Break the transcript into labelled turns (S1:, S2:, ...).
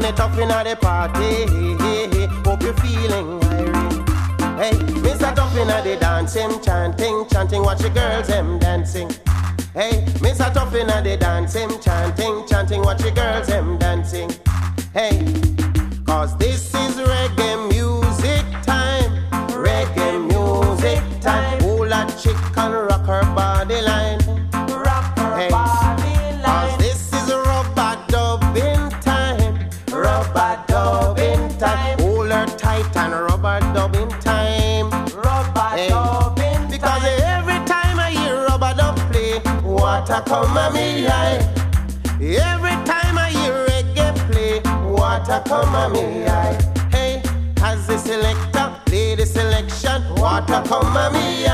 S1: turn it up in the party. Hope you're feeling irate. Hey, Mr. Top in the dancing, chanting, watch the girls them dancing. Hey, Mr. Top in the dancing, chanting, watch the girls them dancing. Hey, cause this is reggae music time, Hold that chick and rock her body line, hey. Cause this is rubber dubbing time, Hold her tight and rubber dubbing time, hey. Because every time I hear rubber dub play, water come a me eye. Every time I hear reggae play, water come a me eye. Hey, as the selector play the selection, water come a me eye.